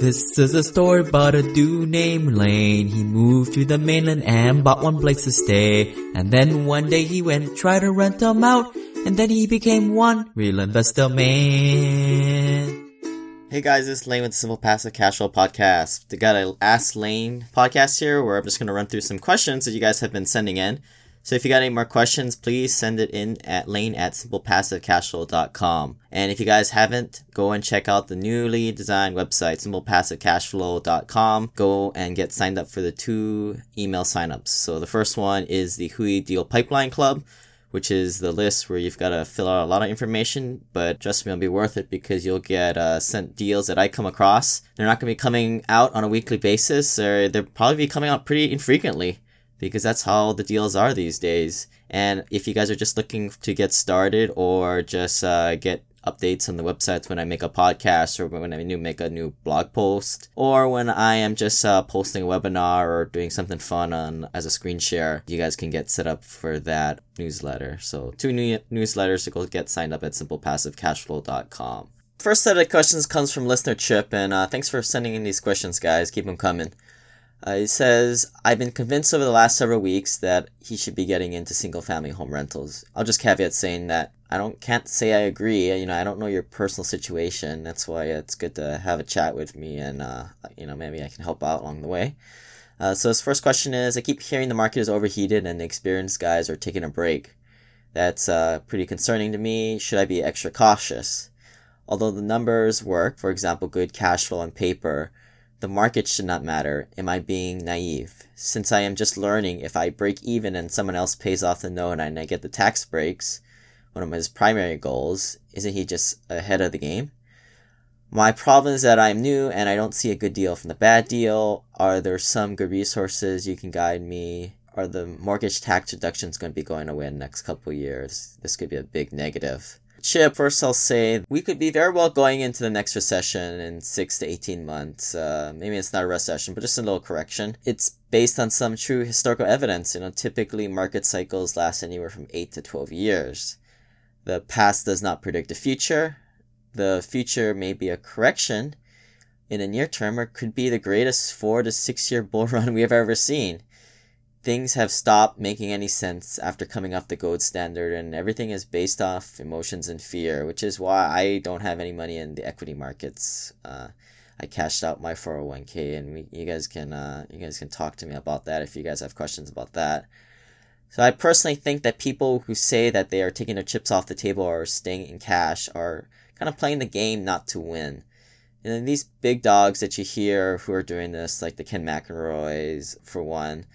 This is a story about a dude named Lane. He moved to the mainland and bought one place to stay. And then one day he went try to rent them out. And then he became one real investor man. Hey guys, it's Lane with the Simple Passive Cash Flow Podcast. We got a Ask Lane podcast here where I'm just going to run through some questions that you guys have been sending in. So if you got any more questions, please send it in at lane@simplepassivecashflow.com. And if you guys haven't, go and check out the newly designed website, simplepassivecashflow.com. Go and get signed up for the 2 email signups. So the first one is the Hui Deal Pipeline Club, which is the list where you've got to fill out a lot of information, but trust me, it'll be worth it because you'll get sent deals that I come across. They're not going to be coming out on a weekly basis, or they'll probably be coming out pretty infrequently, because that's how the deals are these days. And if you guys are just looking to get started or just get updates on the websites when I make a podcast or when I make a new blog post, or when I am just posting a webinar or doing something fun as a screen share, you guys can get set up for that newsletter. So 2 new newsletters to go get signed up at simplepassivecashflow.com. First set of questions comes from listener Chip, and thanks for sending in these questions, guys. Keep them coming. He says, I've been convinced over the last several weeks that he should be getting into single-family home rentals. I'll just caveat saying that can't say I agree. I don't know your personal situation. That's why it's good to have a chat with me, and maybe I can help out along the way. So his first question is, I keep hearing the market is overheated and the experienced guys are taking a break. That's pretty concerning to me. Should I be extra cautious? Although the numbers work, for example, good cash flow on paper, the market should not matter. Am I being naive? Since I am just learning, if I break even and someone else pays off the note and I get the tax breaks, one of his primary goals, isn't he just ahead of the game? My problem is that I'm new and I don't see a good deal from the bad deal. Are there some good resources you can guide me? Are the mortgage tax deductions going to be going away in the next couple of years? This could be a big negative. Chip, first I'll say we could be very well going into the next recession in 6 to 18 months. Maybe it's not a recession, but just a little correction. It's based on some true historical evidence. Typically market cycles last anywhere from 8 to 12 years. The past does not predict the future. The future may be a correction in the near term, or could be the greatest 4 to 6 year bull run we have ever seen. Things have stopped making any sense after coming off the gold standard, and everything is based off emotions and fear, which is why I don't have any money in the equity markets. I cashed out my 401k, and you guys can talk to me about that if you guys have questions about that. So I personally think that people who say that they are taking their chips off the table or staying in cash are kind of playing the game not to win. And then these big dogs that you hear who are doing this, like the Ken McElroys, for one,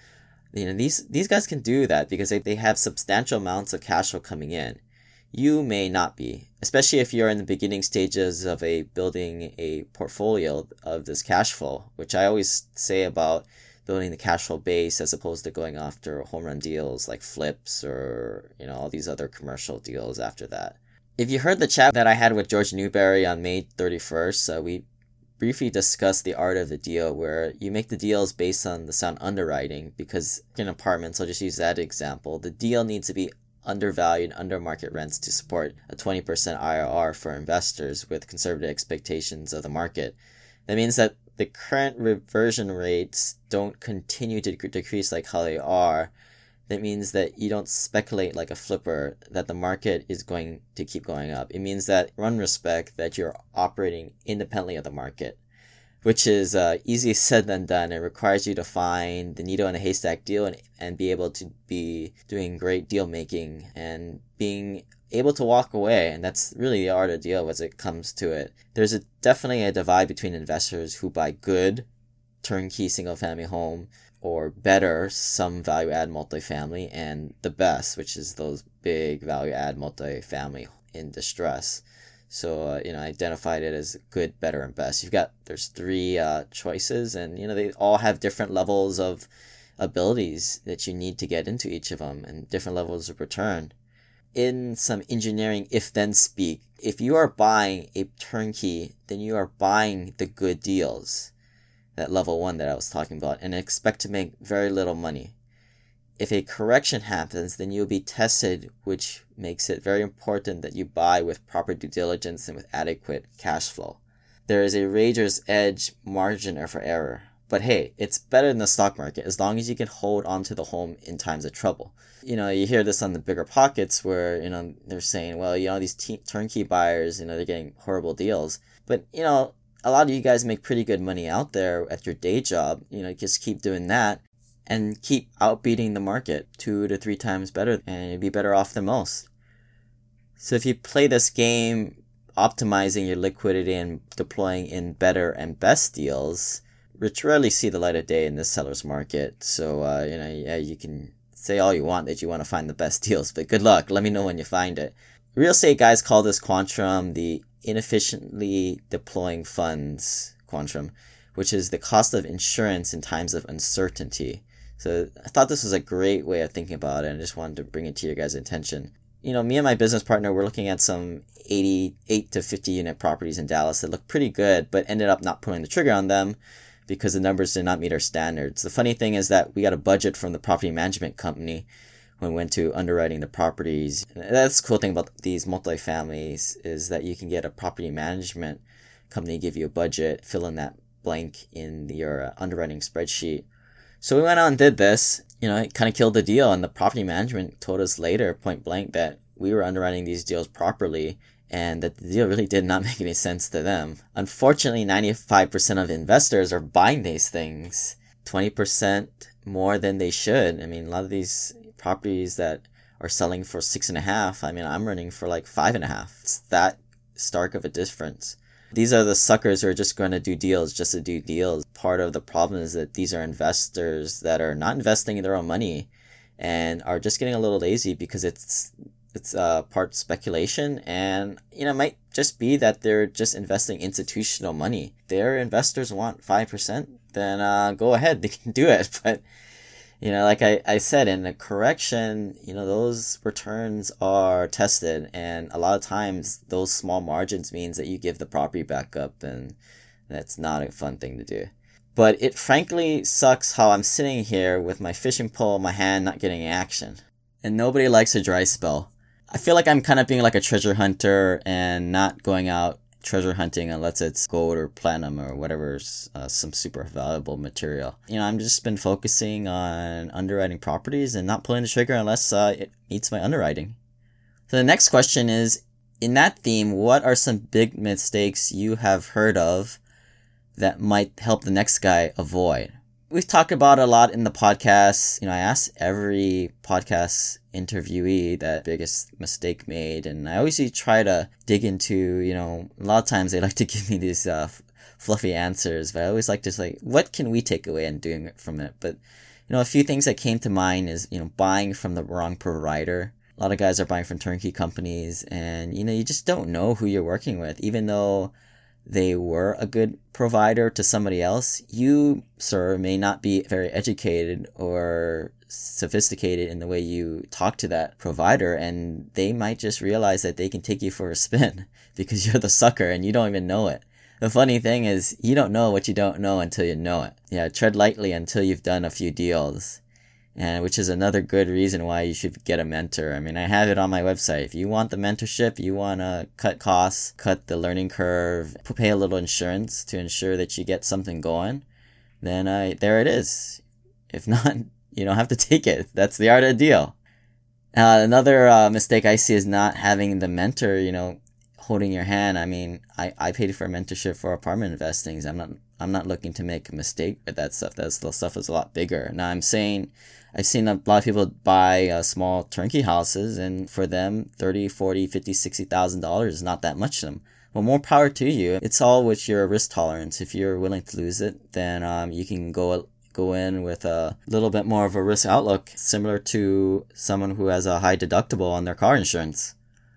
these guys can do that because they have substantial amounts of cash flow coming in. You may not be, especially if you're in the beginning stages of building a portfolio of this cash flow, which I always say about building the cash flow base as opposed to going after home run deals like flips or all these other commercial deals after that. If you heard the chat that I had with George Newberry on May 31st, we briefly discussed the art of the deal, where you make the deals based on the sound underwriting, because in apartments, I'll just use that example, the deal needs to be undervalued under market rents to support a 20% IRR for investors with conservative expectations of the market. That means that the current reversion rates don't continue to decrease like how they are. That means that you don't speculate like a flipper that the market is going to keep going up. It means that, in respect, that you're operating independently of the market, which is easier said than done. It requires you to find the needle in a haystack deal and be able to be doing great deal making and being able to walk away. And that's really the art of the deal as it comes to it. There's definitely a divide between investors who buy good turnkey single family home, or better, some value-add multifamily, and the best, which is those big value-add multifamily in distress. So, I identified it as good, better, and best. There's 3 choices, and, they all have different levels of abilities that you need to get into each of them, and different levels of return. In some engineering if-then speak, if you are buying a turnkey, then you are buying the good deals. That level 1 that I was talking about, and expect to make very little money. If a correction happens, then you'll be tested, which makes it very important that you buy with proper due diligence and with adequate cash flow. there is a razor's edge margin for error. But hey, it's better than the stock market as long as you can hold onto the home in times of trouble. You hear this on the bigger pockets where, they're saying, well, these turnkey buyers, they're getting horrible deals. But, a lot of you guys make pretty good money out there at your day job. Just keep doing that and keep outbeating the market 2 to 3 times better, and you'd be better off than most. So if you play this game, optimizing your liquidity and deploying in better and best deals, which rarely see the light of day in this seller's market. So, you can say all you want that you want to find the best deals, but good luck. Let me know when you find it. Real estate guys call this quantrum the inefficiently deploying funds quantrum, which is the cost of insurance in times of uncertainty. So I thought this was a great way of thinking about it, and I just wanted to bring it to your guys' attention. Me and my business partner were looking at some 88 to 50 unit properties in Dallas that looked pretty good, but ended up not pulling the trigger on them because the numbers did not meet our standards. The funny thing is that we got a budget from the property management company when we went to underwriting the properties. That's the cool thing about these multifamilies is that you can get a property management company give you a budget, fill in that blank in your underwriting spreadsheet. So we went out and did this. It kind of killed the deal, and the property management told us later, point blank, that we were underwriting these deals properly and that the deal really did not make any sense to them. Unfortunately, 95% of investors are buying these things 20% more than they should. A lot of these properties that are selling for 6.5, I'm running for like 5.5. It's that stark of a difference. These are the suckers who are just going to do deals just to do deals. Part of the problem is that these are investors that are not investing in their own money and are just getting a little lazy because it's part speculation, and it might just be that they're just investing institutional money. Their investors want 5%, then go ahead, they can do it. But like I said, in a correction, those returns are tested, and a lot of times those small margins means that you give the property back up, and that's not a fun thing to do. But it frankly sucks how I'm sitting here with my fishing pole in my hand not getting action. And nobody likes a dry spell. I feel like I'm kind of being like a treasure hunter and not going out treasure hunting unless it's gold or platinum or whatever's some super valuable material. I'm just been focusing on underwriting properties and not pulling the trigger unless it meets my underwriting. So the next question is, in that theme, what are some big mistakes you have heard of that might help the next guy avoid? We've talked about it a lot in the podcast. I asked every podcast interviewee that biggest mistake made, and I always try to dig into, a lot of times they like to give me these fluffy answers, but I always like to say, what can we take away and doing from it? But, a few things that came to mind is, buying from the wrong provider. A lot of guys are buying from turnkey companies, and, you just don't know who you're working with, even though they were a good provider to somebody else. You, sir, may not be very educated or sophisticated in the way you talk to that provider, and they might just realize that they can take you for a spin because you're the sucker and you don't even know it. The funny thing is, you don't know what you don't know until you know it. Yeah, tread lightly until you've done a few deals. And which is another good reason why you should get a mentor. I have it on my website. If you want the mentorship, you want to cut costs, cut the learning curve, pay a little insurance to ensure that you get something going, then there it is. If not, you don't have to take it. That's the art of the deal. Another mistake I see is not having the mentor, holding your hand. I paid for a mentorship for apartment investings. I'm not looking to make a mistake with that stuff. That stuff is a lot bigger. Now I've seen a lot of people buy small turnkey houses, and for them, $30,000, $40,000, $50,000, $60,000 is not that much to them. Well, more power to you. It's all with your risk tolerance. If you're willing to lose it, then you can go in with a little bit more of a risk outlook, similar to someone who has a high deductible on their car insurance.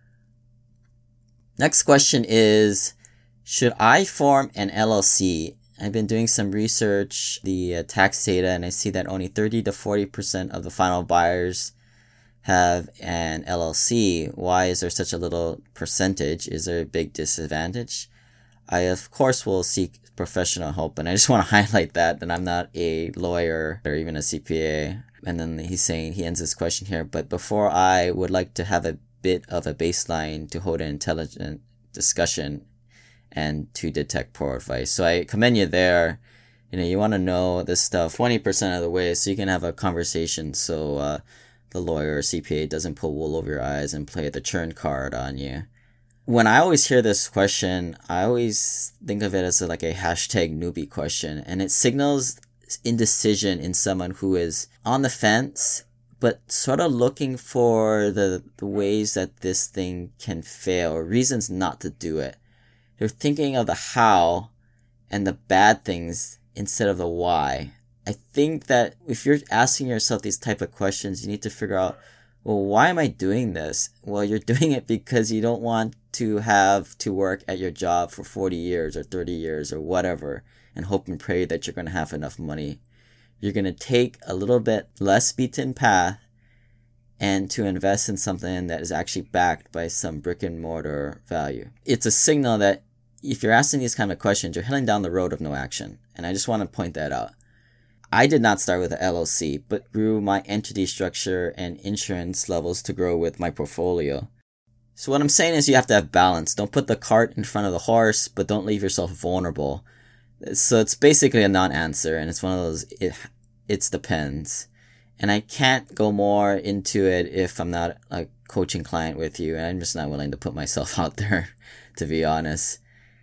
Next question is, should I form an LLC? I've been doing some research, the tax data, and I see that only 30 to 40% of the final buyers have an LLC. Why is there such a little percentage? Is there a big disadvantage? I, of course, will seek professional help, and I just want to highlight that I'm not a lawyer or even a CPA. And then he ends his question here, but before I would like to have a bit of a baseline to hold an intelligent discussion and to detect poor advice. So I commend you there. You want to know this stuff 20% of the way so you can have a conversation so the lawyer or CPA doesn't pull wool over your eyes and play the churn card on you. When I always hear this question, I always think of it as like a hashtag newbie question, and it signals indecision in someone who is on the fence, but sort of looking for the ways that this thing can fail or reasons not to do it. They're thinking of the how and the bad things instead of the why. I think that if you're asking yourself these type of questions, you need to figure out, well, why am I doing this? Well, you're doing it because you don't want to have to work at your job for 40 years or 30 years or whatever and hope and pray that you're going to have enough money. You're going to take a little bit less beaten path and to invest in something that is actually backed by some brick and mortar value. It's a signal that if you're asking these kind of questions, you're heading down the road of no action. And I just want to point that out. I did not start with an LLC, but grew my entity structure and insurance levels to grow with my portfolio. So what I'm saying is you have to have balance. Don't put the cart in front of the horse, but don't leave yourself vulnerable. So it's basically a non-answer, and it's one of those, it depends. And I can't go more into it if I'm not a coaching client with you, and I'm just not willing to put myself out there, to be honest.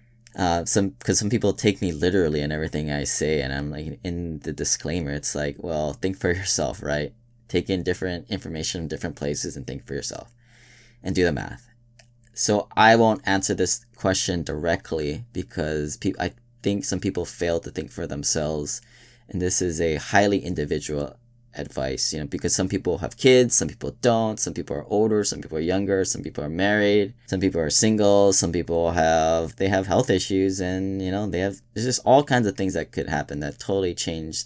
Because some people take me literally in everything I say, and I'm like, in the disclaimer, it's like, well, think for yourself, right? Take in different information from different places and think for yourself. And do the math. So I won't answer this question directly because I think some people fail to think for themselves. And this is a highly individual advice, because some people have kids, some people don't, some people are older, some people are younger, some people are married, some people are single, some people have health issues, and, there's just all kinds of things that could happen that totally change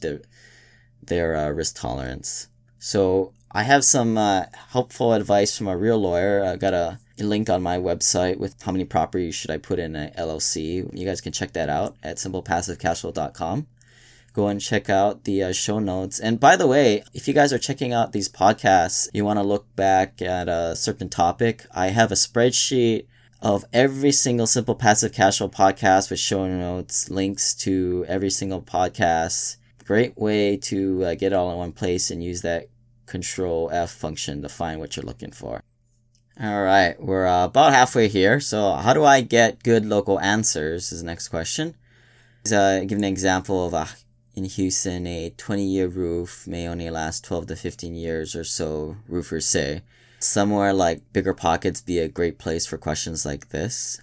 their risk tolerance. So I have some helpful advice from a real lawyer. I got a link on my website with how many properties should I put in an LLC. You guys can check that out at simplepassivecashflow.com. Go and check out the show notes. And by the way, if you guys are checking out these podcasts, you want to look back at a certain topic, I have a spreadsheet of every single Simple Passive Cashflow podcast with show notes, links to every single podcast. Great way to get it all in one place and use that Control F function to find what you're looking for. All right, we're about halfway here. So how do I get good local answers is the next question. Give an example of in Houston, a 20-year roof may only last 12 to 15 years or so, roofers say. Somewhere like BiggerPockets be a great place for questions like this.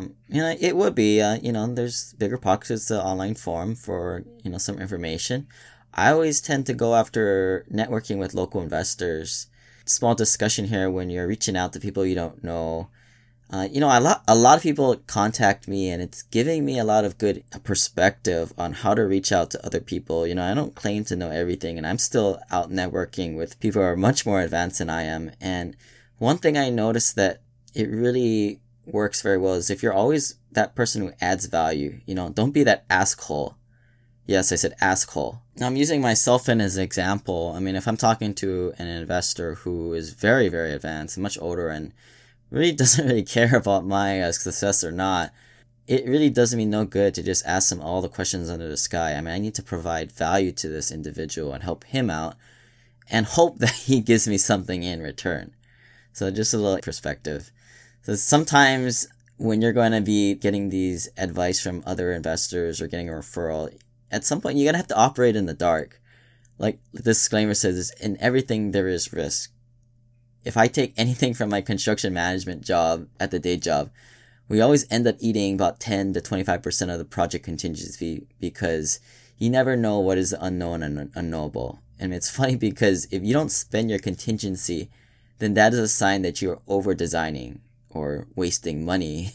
It would be, there's BiggerPockets, the online forum for, some information. I always tend to go after networking with local investors. Small discussion here when you're reaching out to people you don't know. A lot of people contact me, and it's giving me a lot of good perspective on how to reach out to other people. I don't claim to know everything, and I'm still out networking with people who are much more advanced than I am. And one thing I noticed that it really works very well is if you're always that person who adds value, don't be that asshole. Yes, I said asshole. Now I'm using myself as an example. I mean, if I'm talking to an investor who is very, very advanced and much older and really doesn't really care about my success or not, it really does me no good to just ask him all the questions under the sky. I mean, I need to provide value to this individual and help him out and hope that he gives me something in return. So just a little perspective. So sometimes when you're going to be getting these advice from other investors or getting a referral, at some point you're going to have to operate in the dark. Like the disclaimer says, in everything there is risk. If I take anything from my construction management job at the day job, we always end up eating about 10 to 25% of the project contingency because you never know what is unknown and unknowable. And it's funny because if you don't spend your contingency, then that is a sign that you're over designing or wasting money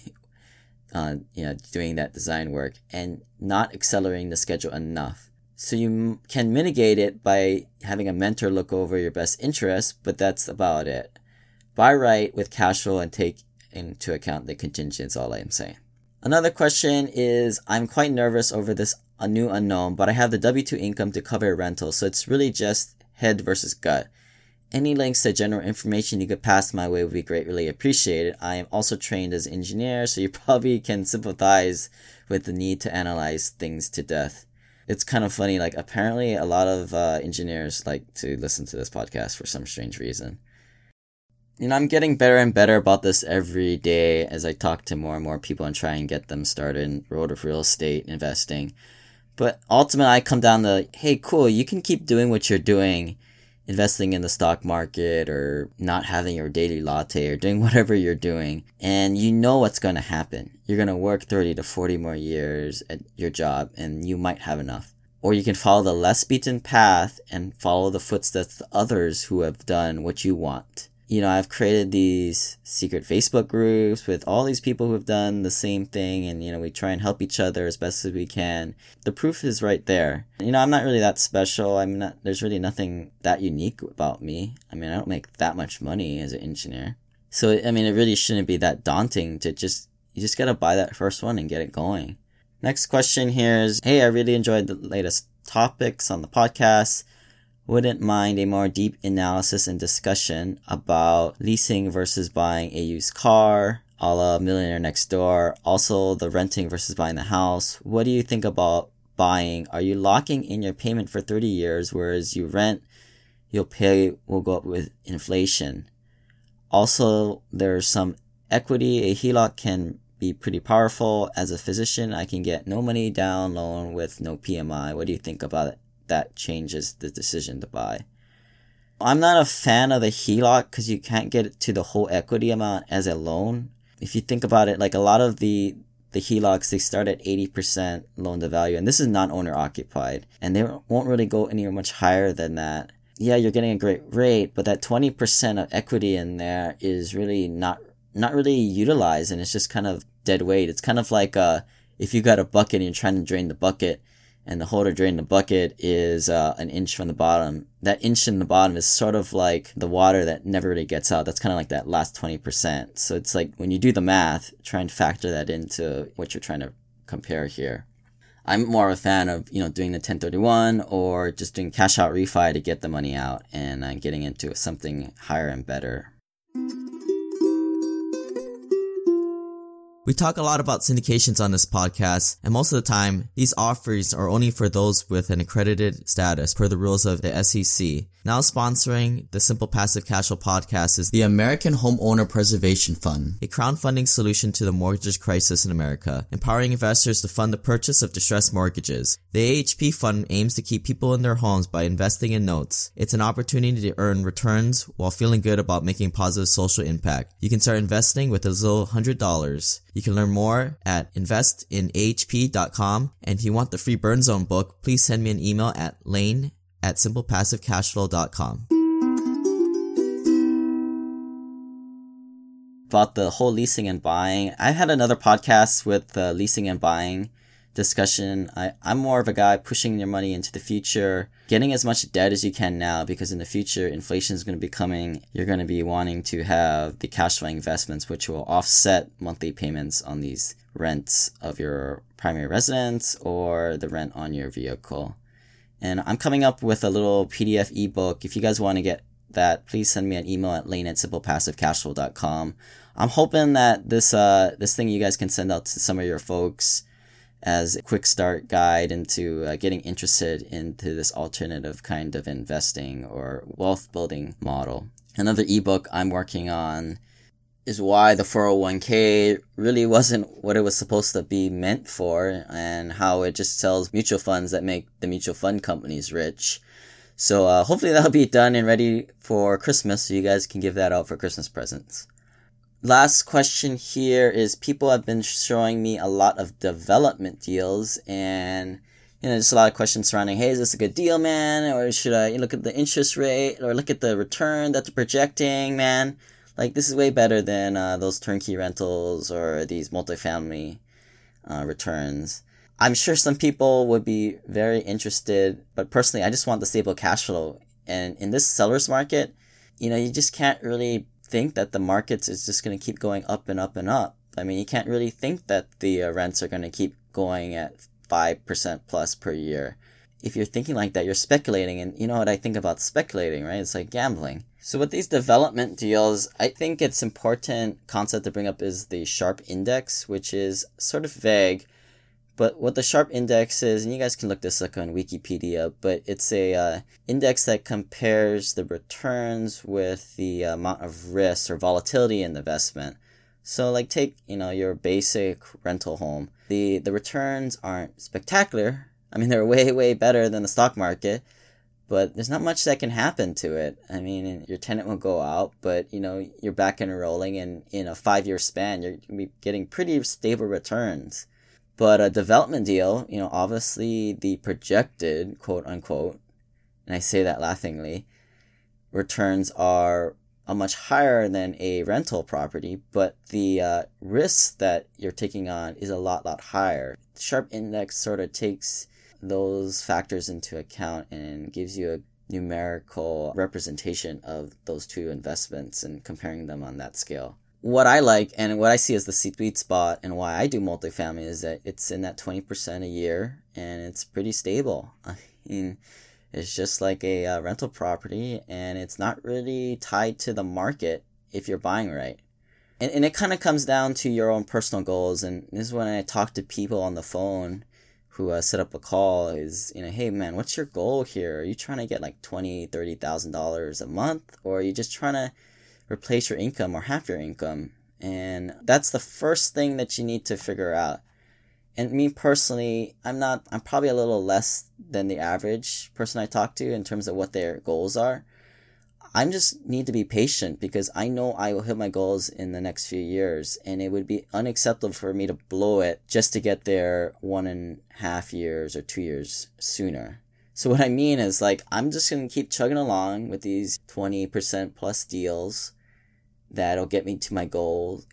doing that design work and not accelerating the schedule enough. So you can mitigate it by having a mentor look over your best interests, but that's about it. Buy right with cash flow and take into account the contingent is all I'm saying. Another question is, I'm quite nervous over this new unknown, but I have the W-2 income to cover rental, so it's really just head versus gut. Any links to general information you could pass my way would be greatly appreciated. I am also trained as an engineer, so you probably can sympathize with the need to analyze things to death. It's kind of funny, like apparently a lot of engineers like to listen to this podcast for some strange reason. I'm getting better and better about this every day as I talk to more and more people and try and get them started in the world of real estate investing. But ultimately I come down to, hey, cool, you can keep doing what you're doing, investing in the stock market or not having your daily latte or doing whatever you're doing. And you know what's going to happen. You're going to work 30 to 40 more years at your job and you might have enough. Or you can follow the less beaten path and follow the footsteps of others who have done what you want. I've created these secret Facebook groups with all these people who have done the same thing, and, we try and help each other as best as we can. The proof is right there. I'm not really that special. There's really nothing that unique about me. I don't make that much money as an engineer. So, it really shouldn't be that daunting to you just gotta buy that first one and get it going. Next question here is, hey, I really enjoyed the latest topics on the podcast. Wouldn't mind a more deep analysis and discussion about leasing versus buying a used car, a la Millionaire Next Door. Also, the renting versus buying the house. What do you think about buying? Are you locking in your payment for 30 years, whereas you rent, your pay will go up with inflation? Also, there's some equity. A HELOC can be pretty powerful. As a physician, I can get no money down loan with no PMI. What do you think about it? That changes the decision to buy. I'm not a fan of the HELOC because you can't get it to the whole equity amount as a loan. If you think about it, like a lot of the HELOCs, they start at 80% loan to value, and this is non-owner occupied, and they won't really go anywhere much higher than that. Yeah, you're getting a great rate, but that 20% of equity in there is really not really utilized, and it's just kind of dead weight. It's kind of like if you got a bucket and you're trying to drain the bucket, and the hole to drain the bucket is an inch from the bottom. That inch in the bottom is sort of like the water that never really gets out. That's kind of like that last 20%. So it's like when you do the math, try and factor that into what you're trying to compare here. I'm more of a fan of, doing the 1031 or just doing cash out refi to get the money out and getting into something higher and better. We talk a lot about syndications on this podcast, and most of the time, these offers are only for those with an accredited status per the rules of the SEC. Now sponsoring the Simple Passive Cash Flow podcast is the American Homeowner Preservation Fund, a crowdfunding solution to the mortgage crisis in America, empowering investors to fund the purchase of distressed mortgages. The AHP fund aims to keep people in their homes by investing in notes. It's an opportunity to earn returns while feeling good about making positive social impact. You can start investing with as little $100. You can learn more at investinahp.com, and if you want the free Burn Zone book, please send me an email at lane@simplepassivecashflow.com. About the whole leasing and buying, I had another podcast with leasing and buying discussion. I'm more of a guy pushing your money into the future, getting as much debt as you can now, because in the future inflation is going to be coming. You're going to be wanting to have the cash flow investments which will offset monthly payments on these rents of your primary residence or the rent on your vehicle. And I'm coming up with a little PDF ebook. If you guys want to get that, please send me an email at lane@simplepassivecashflow.com. I'm hoping that this thing you guys can send out to some of your folks as a quick start guide into getting interested into this alternative kind of investing or wealth building model. Another ebook I'm working on is why the 401k really wasn't what it was supposed to be meant for, and how it just sells mutual funds that make the mutual fund companies rich. So hopefully that'll be done and ready for Christmas, so you guys can give that out for Christmas presents. Last question here is, people have been showing me a lot of development deals, and just a lot of questions surrounding, hey, is this a good deal, man? Or should I look at the interest rate or look at the return that they're projecting, man? Like, this is way better than those turnkey rentals or these multifamily returns. I'm sure some people would be very interested, but personally, I just want the stable cash flow. And in this seller's market, you just can't really think that the markets is just going to keep going up and up and up. I mean, you can't really think that the rents are going to keep going at 5% plus per year. If you're thinking like that, you're speculating. And you know what I think about speculating, right? It's like gambling. So with these development deals, I think it's important concept to bring up is the Sharpe index, which is sort of vague. But what the Sharpe index is, and you guys can look this up on Wikipedia, but it's a index that compares the returns with the amount of risk or volatility in the investment. So like take, your basic rental home. The returns aren't spectacular. I mean, they're way, way better than the stock market, but there's not much that can happen to it. I mean, your tenant will go out, but, you're back and rolling, and in a 5-year span, you're going to be getting pretty stable returns. But a development deal, obviously the projected, quote unquote, and I say that laughingly, returns are much higher than a rental property, but the risk that you're taking on is a lot higher. The Sharpe index sort of takes those factors into account and gives you a numerical representation of those two investments and comparing them on that scale. What I like and what I see as the sweet spot and why I do multifamily is that it's in that 20% a year and it's pretty stable. I mean, it's just like a rental property, and it's not really tied to the market if you're buying right. And it kind of comes down to your own personal goals. And this is when I talk to people on the phone who set up a call is, hey man, what's your goal here? Are you trying to get like $20,000, $30,000 a month? Or are you just trying to replace your income or half your income? And that's the first thing that you need to figure out. And me personally, I'm probably a little less than the average person I talk to in terms of what their goals are. I just need to be patient because I know I will hit my goals in the next few years, and it would be unacceptable for me to blow it just to get there 1.5 years or 2 years sooner. So what I mean is, I'm just going to keep chugging along with these 20% plus deals that'll get me to my goal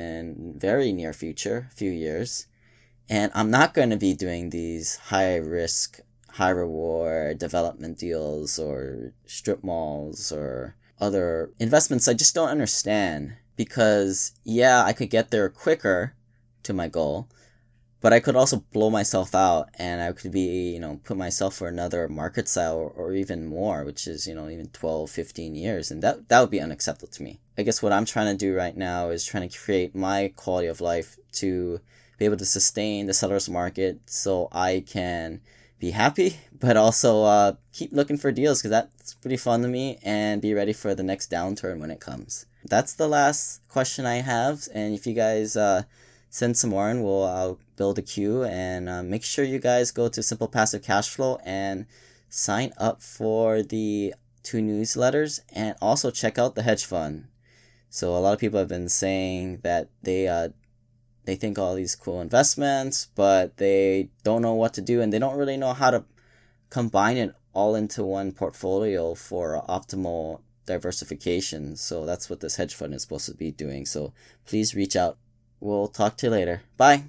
in very near future, few years. And I'm not going to be doing these high risk, high reward development deals or strip malls or other investments I just don't understand. Because, yeah, I could get there quicker to my goal, but I could also blow myself out, and I could be, put myself for another market cycle or even more, which is, even 12, 15 years. And that would be unacceptable to me. I guess what I'm trying to do right now is trying to create my quality of life to be able to sustain the seller's market so I can be happy, but also keep looking for deals because that's pretty fun to me, and be ready for the next downturn when it comes. That's the last question I have, and if you guys send some more in, I'll build a queue, and make sure you guys go to Simple Passive Cashflow and sign up for the 2 newsletters, and also check out the hedge fund. So a lot of people have been saying that they think all these cool investments, but they don't know what to do, and they don't really know how to combine it all into one portfolio for optimal diversification. So that's what this hedge fund is supposed to be doing. So please reach out. We'll talk to you later. Bye.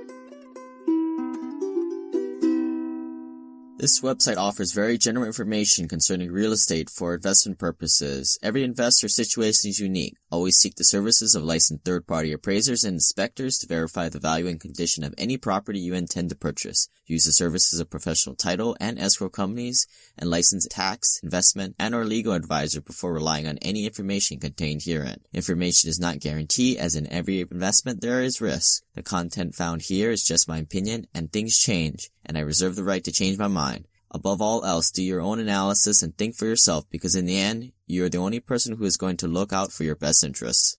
This website offers very general information concerning real estate for investment purposes. Every investor situation is unique. Always seek the services of licensed third-party appraisers and inspectors to verify the value and condition of any property you intend to purchase. Use the services of professional title and escrow companies and licensed tax, investment, and or legal advisor before relying on any information contained herein. Information is not guaranteed, as in every investment there is risk. The content found here is just my opinion, and things change, and I reserve the right to change my mind. Above all else, do your own analysis and think for yourself, because in the end, you are the only person who is going to look out for your best interests.